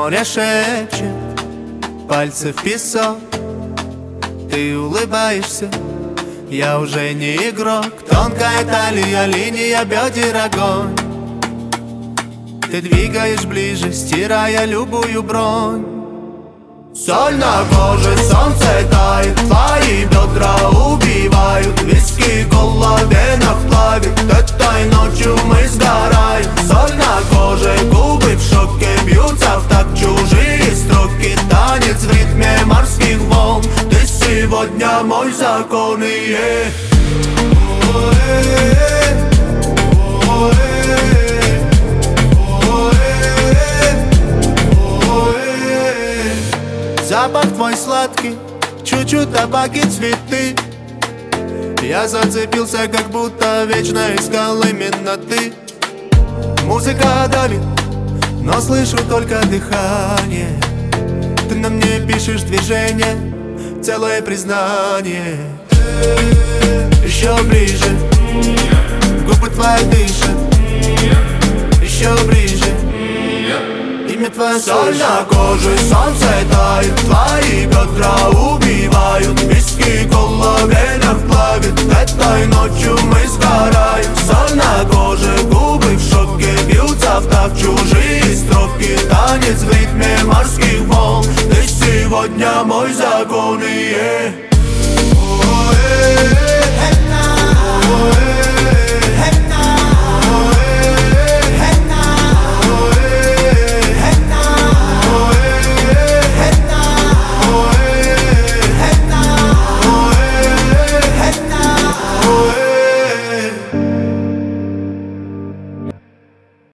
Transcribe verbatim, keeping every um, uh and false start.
Море шепчет, пальцы в песок. Ты улыбаешься, я уже не игрок. Тонкая талия, линия бедер, огонь. Ты двигаешь ближе, стирая любую бронь. Соль на коже, солнце тает, твои бедра убивают. Виски, кола, в венах плавит, этой ночью мы сгораем. Соль на коже, губы в шоке, бьются в такт чужие строки. Танец в ритме морских волн, ты сегодня мой закон, и yeah. Запах твой сладкий, чуть-чуть табаки, цветы. Я зацепился, как будто вечно искал именно ты. Музыка давит, но слышу только дыхание. Ты на мне пишешь движение, целое признание. Еще ближе, губы твои дышат. Еще ближе, имя твое. Соль на коже, солнце тает, твои бедра убивают. Виски, кола, в венах плавит, этой ночью мы сгораем. Соль на коже, губы в шоке, бьются в такт чужие строки. Танец в ритме морских волн, ты сегодня мой закон, и yeah.